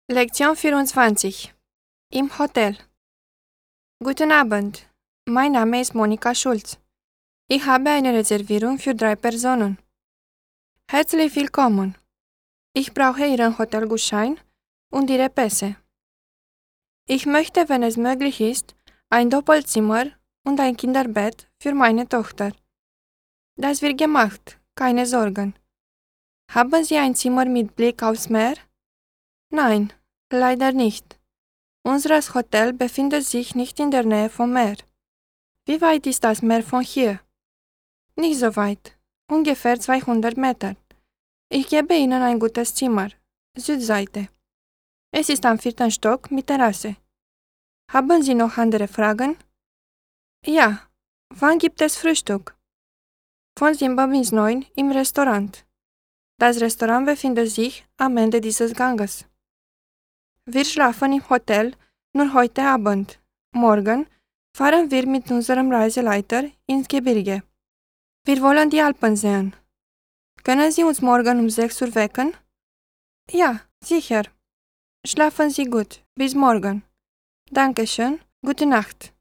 Lektion 24. Im Hotel. Guten Abend. Mein Name ist Monika Schulz. Ich habe eine Reservierung für 3 Personen. Herzlich willkommen. Ich brauche Ihren Hotelgutschein und Ihre Pässe. Ich möchte, wenn es möglich ist, ein Doppelzimmer und ein Kinderbett für meine Tochter. Das wird gemacht, keine Sorgen. Haben Sie ein Zimmer mit Blick aufs Meer? Nein, leider nicht. Unser Hotel befindet sich nicht in der Nähe vom Meer. Wie weit ist das Meer von hier? Nicht so weit, ungefähr 200 Meter. Ich gebe Ihnen ein gutes Zimmer, Südseite. Es ist am 4. Stock mit Terrasse. Haben Sie noch andere Fragen? Ja, wann gibt es Frühstück? Von 7 bis 9 im Restaurant. Das Restaurant befindet sich am Ende dieses Ganges. Wir schlafen im Hotel nur heute Abend. Morgen fahren wir mit unserem Reiseleiter ins Gebirge. Wir wollen die Alpen sehen. Können Sie uns morgen um 6 Uhr wecken? Ja, sicher. Schlafen Sie gut. Bis morgen. Dankeschön. Gute Nacht.